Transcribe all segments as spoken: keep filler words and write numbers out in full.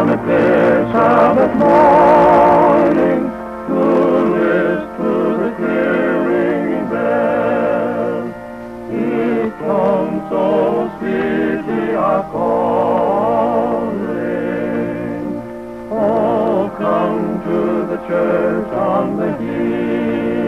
on a clear Sabbath morning, to list to the clear ringing bell. It comes so sweetly a-calling. Oh, come to the church on the hill.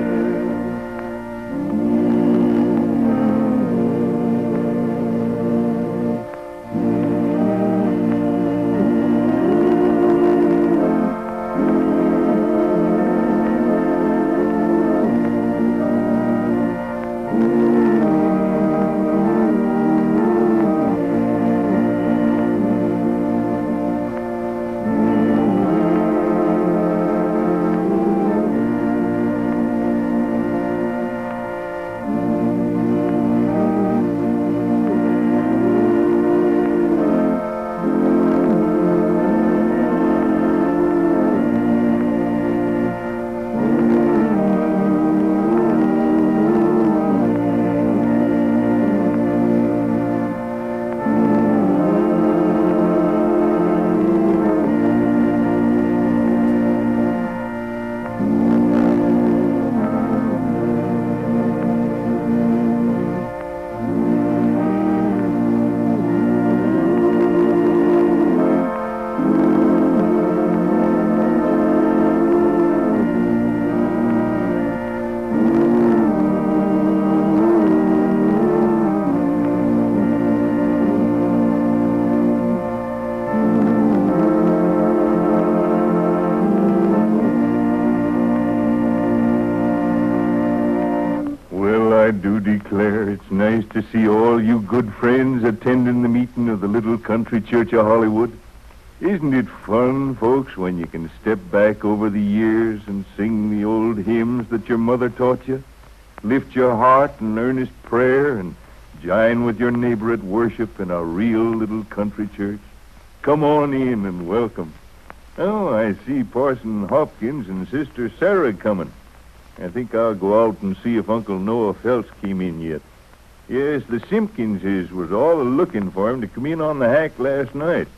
I do declare it's nice to see all you good friends attending the meeting of the little country church of Hollywood. Isn't it fun, folks, when you can step back over the years and sing the old hymns that your mother taught you? Lift your heart in earnest prayer and join with your neighbor at worship in a real little country church? Come on in and welcome. Oh, I see Parson Hopkins and Sister Sarah coming. I think I'll go out and see if Uncle Noah Phelps came in yet. Yes, the Simpkinses was all a-looking for him to come in on the hack last night.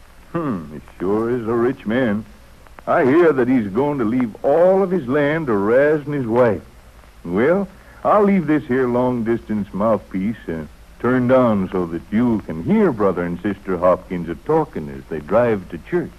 Hmm, he sure is a rich man. I hear that he's going to leave all of his land to Raz and his wife. Well, I'll leave this here long-distance mouthpiece uh, turned on so that you can hear Brother and Sister Hopkins a-talking as they drive to church.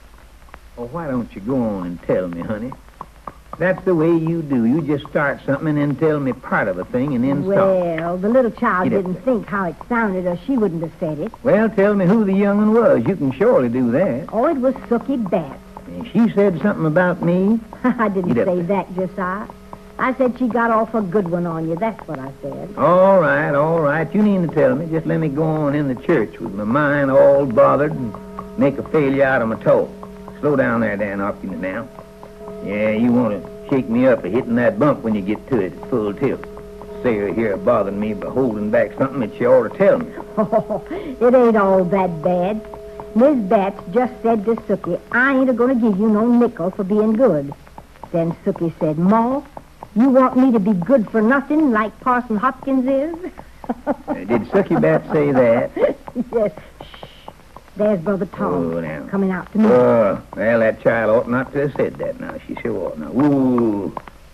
Well, why don't you go on and tell me, honey? That's the way you do. You just start something and then tell me part of a thing and then stop. Well, the little child Get up didn't there. think how it sounded or she wouldn't have said it. Well, tell me who the young'un was. You can surely do that. Oh, it was Sookie Batts. And she said something about me. I didn't Get up say there. that, Josiah. I said she got off a good one on you. That's what I said. All right, all right. You needn't tell me. Just let me go on in the church with my mind all bothered and make a failure out of my toe. Slow down there, Dan Hopkins, now. Yeah, you want to shake me up for hitting that bump when you get to it at full tilt. Sarah here bothering me by holding back something that she ought to tell me. Oh, it ain't all that bad. Miss Batts just said to Sookie, I ain't a-going to give you no nickel for being good. Then Sookie said, Ma, you want me to be good for nothing like Parson Hopkins is? Uh, did Sookie Batts say that? Yes. Shh. There's Brother Tom Oh, now. coming out to me. Oh, well, that child ought not to have said that now. She sure ought not. Ooh.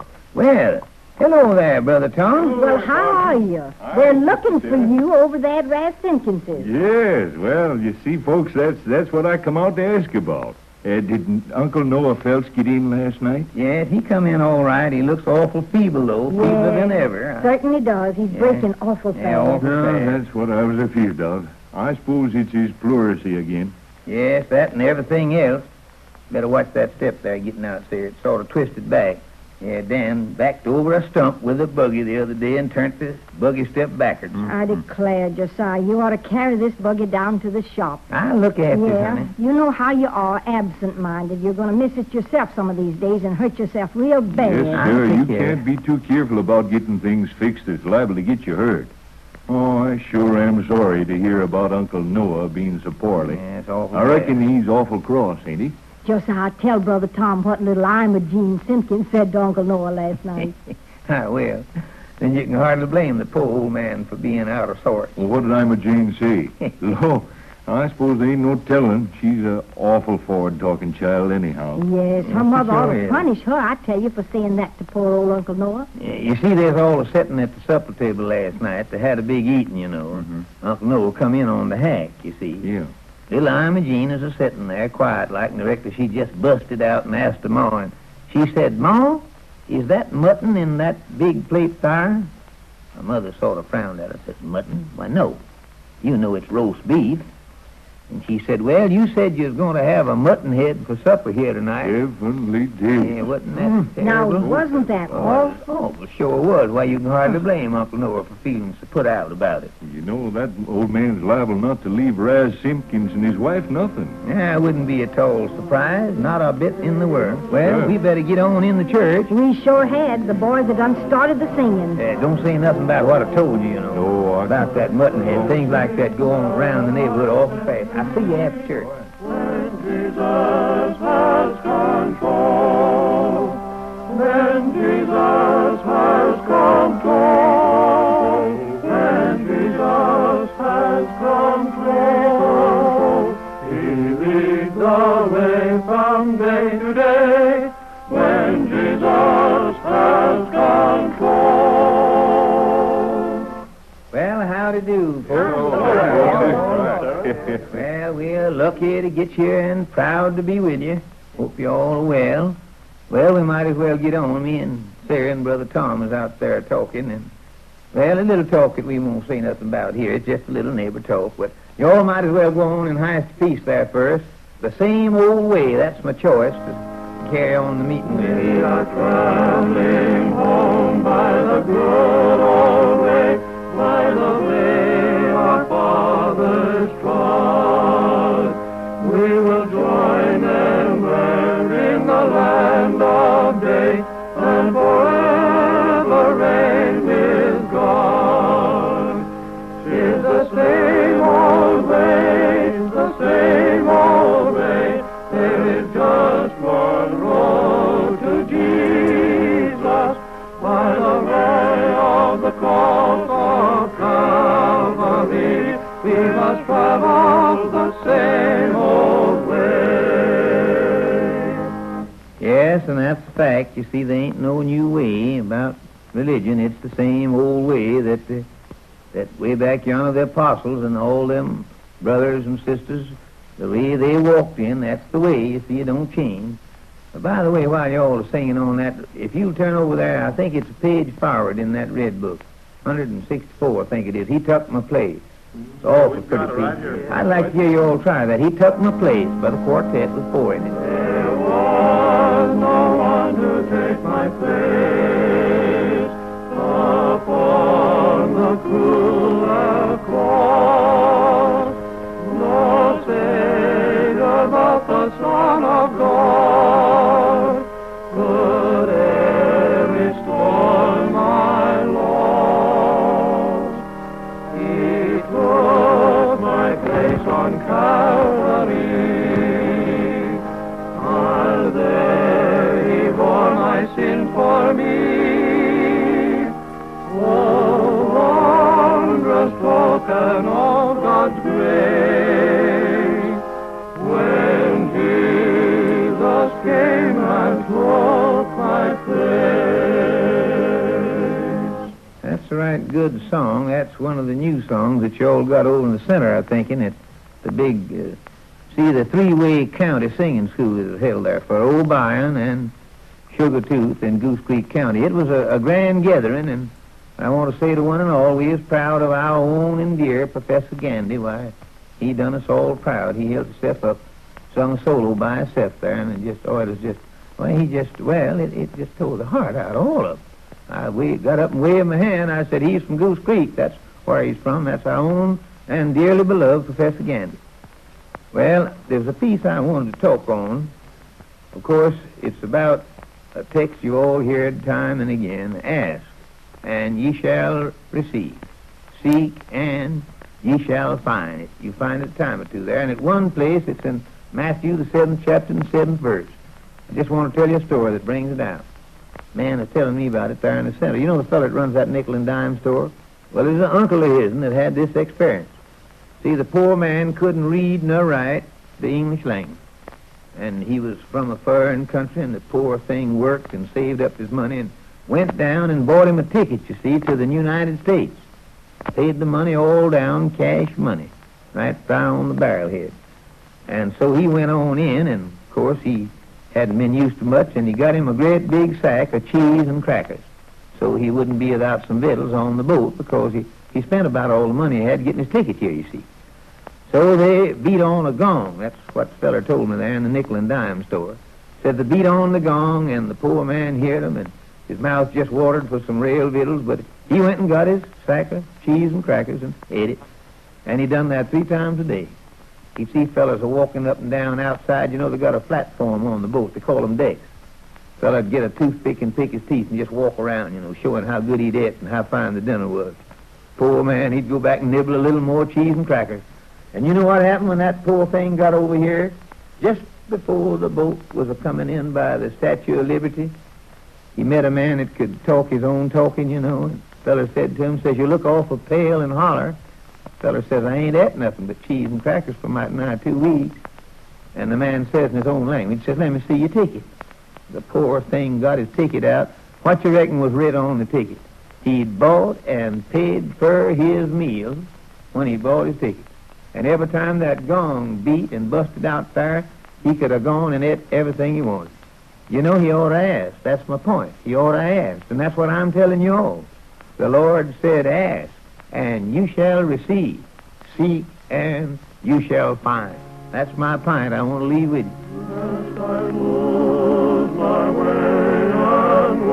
Well, hello there, Brother Tom. Well, how are you? They're looking for you over there at Raz Simpkins's. Yes, well, you see, folks, that's that's what I come out to ask about. Uh, did Uncle Noah Phelps get in last night? Yeah, he come in all right. He looks awful feeble, though. Feebler than ever. I- Certainly does. He's Yeah. breaking awful fast. Yeah, awful Well, fast. that's what I was afeard of. I suppose it's his pleurisy again. Yes, that and everything else. Better watch that step there getting out there. It's sort of twisted back. Yeah, Dan backed over a stump with a buggy the other day and turned the buggy step backwards. I declare, Josiah, you ought to carry this buggy down to the shop. I'll look after it, Yeah, honey. you know how you are, absent-minded. You're going to miss it yourself some of these days and hurt yourself real bad. Yes, I'll sir, take you care. can't be too careful about getting things fixed that's liable to get you hurt. Oh, I sure am sorry to hear about Uncle Noah being so poorly. Yeah, it's awful I reckon bad. he's awful cross, ain't he? Josiah, tell Brother Tom what little Imogene Simpkins said to Uncle Noah last night. Ah, well, then you can hardly blame the poor old man for being out of sorts. Well, what did Imogene say? Lo, I suppose there ain't no telling. She's a awful forward-talking child anyhow. Yes, her Yes, mother she ought sure to is. punish her, I tell you, for saying that to poor old Uncle Noah. Yeah, you see, there's all a sitting at the supper table last night. They had a big eating, you know. Mhm. Uncle Noah come in on the hack, you see. Yeah. Little Imogene is a sitting there quiet like, and directly she just busted out and asked her Ma, and she said, "Ma, is that mutton in that big plate fire?" My mother sort of frowned at her and said, "Mutton? Why, no. You know it's roast beef." And she said, "Well, you said you was going to have a mutton head for supper here tonight." Definitely did. Yeah, wasn't that Now, terrible? wasn't that Oh, all? oh, well, sure was. Why, you can hardly blame Uncle Noah for feeling so put out about it. You know, that old man's liable not to leave Raz Simpkins and his wife nothing. Yeah, I wouldn't be at all surprised, not a bit in the world. Well, Yeah. we better get on in the church. We sure had. The boys had done started the singing. Uh, don't say nothing about what I told you, you know. No, I... About that mutton head. Things like that go on around the neighborhood awful fast. I'll see you after church. When Jesus has control, when Jesus has control, when Jesus has control, He leads the way from day to day, when Jesus has control. Well, howdy do, folks. Well, we're lucky to get you and proud to be with you. Hope you're all well. Well, we might as well get on. Me and Sarah and Brother Tom is out there talking, and, well, a little talk that we won't say nothing about here. It's just a little neighbor talk, but you all might as well go on in highest peace there first. The same old way, that's my choice, to carry on the meeting with We you. are traveling home by the good old way, by the way our fathers trod. We will join them there in the land of day, and forever reign with God. 'Tis the same old way, the same old way. There is just one road to Jesus, by the way of the cross of Calvary. We must travel the same old way. Yes, and that's the fact. You see, there ain't no new way about religion. It's the same old way that the, that way back yonder the apostles and all them brothers and sisters, the way they walked in, that's the way. You see, it don't change. But by the way, while you all are singing on that, if you'll turn over there, I think it's a page forward in that red book. one sixty-four, I think it is. He Took My Place. It's awful pretty piece. I'd like to hear you all try that. He Took My Place by the quartet with four in it. There was no one to take my place upon the cruel cross. No Savior but the Son of God could e'er restore my loss. He took my place on Calvary, and there He bore my sin for me. Oh, wondrous token of God's grace, when Jesus came and took my place. That's a right good song. That's one of the new songs that you all got over in the center, I think, and it's the big, uh, see, the three-way county singing school is held there for Old Byron and Sugar Tooth in Goose Creek County. It was a, a grand gathering, and I want to say to one and all, we is proud of our own and dear Professor Gandy. Why, he done us all proud. He held himself up, sung a solo by himself there, and it just, oh, it was just, well, he just, well, it, it just tore the heart out of all of them. I we got up and waved my hand. I said, he's from Goose Creek. That's where he's from. That's our own and dearly beloved Professor Gandy. Well, there's a piece I wanted to talk on. Of course, it's about a text you all heard time and again. Ask, and ye shall receive. Seek, and ye shall find it. You find it a time or two there. And at one place, it's in Matthew, the seventh chapter and the seventh verse. I just want to tell you a story that brings it out. Man is telling me about it there in the center. You know the fellow that runs that nickel and dime store? Well, there's an uncle of his that had this experience. See, the poor man couldn't read nor write the English language. And he was from a foreign country, and the poor thing worked and saved up his money and went down and bought him a ticket, you see, to the United States. Paid the money all down, cash money, right there on the barrelhead. And so he went on in, and of course he hadn't been used to much, and he got him a great big sack of cheese and crackers, so he wouldn't be without some victuals on the boat, because he, he spent about all the money he had getting his ticket here, you see. So they beat on a gong. That's what the feller told me there in the nickel and dime store. Said they beat on the gong, and the poor man heard them, and his mouth just watered for some rail victuals, but he went and got his sack of cheese and crackers and ate it. And he done that three times a day. You see fellas are walking up and down outside. You know, they got a platform on the boat. They call them decks. Fella'd get a toothpick and pick his teeth and just walk around, you know, showing how good he'd ate and how fine the dinner was. Poor man, he'd go back and nibble a little more cheese and crackers. And you know what happened when that poor thing got over here? Just before the boat was a-coming in by the Statue of Liberty, he met a man that could talk his own talking, you know. And the fella said to him, says, "You look awful pale and holler." The fella says, "I ain't ate nothing but cheese and crackers for mighty nigh two weeks." And the man says in his own language, says, "Let me see your ticket." The poor thing got his ticket out. What you reckon was written on the ticket? He'd bought and paid for his meal when he bought his ticket. And every time that gong beat and busted out there, he could have gone and ate everything he wanted. You know, he ought to ask. That's my point. He ought to ask. And that's what I'm telling you all. The Lord said, "Ask, and you shall receive. Seek, and you shall find." That's my point I want to leave with you. Lest I lose my way and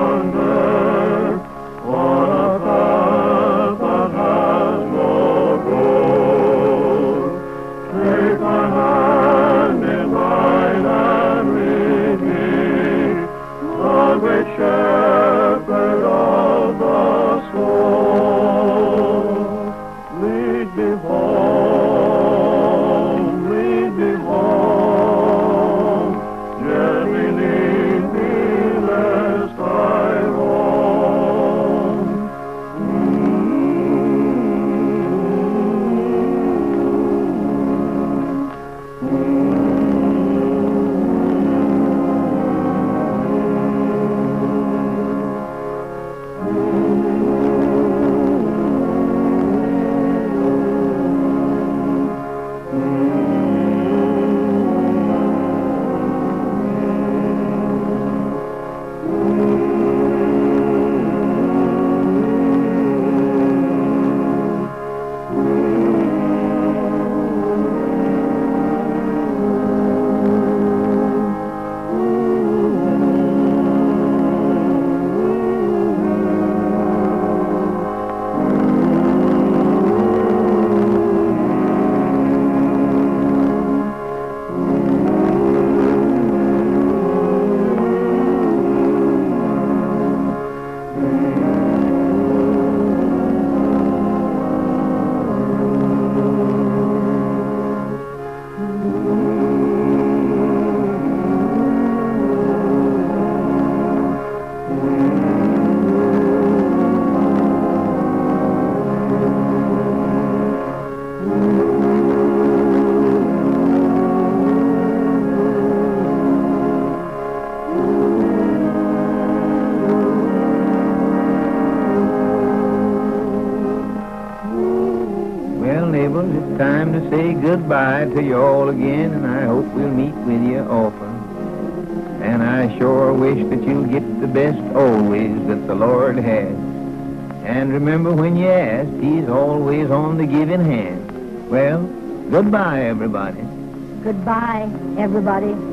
wander on a path that has no goal, take my hand in mine and lead me, the great shepherd of the soul. Lead me home, lead me home, gently lead me lest I roam. It's time to say goodbye to you all again, and I hope we'll meet with you often. And I sure wish that you'll get the best always that the Lord has. And remember, when you ask, He's always on the giving hand. Well, goodbye, everybody. Goodbye, everybody.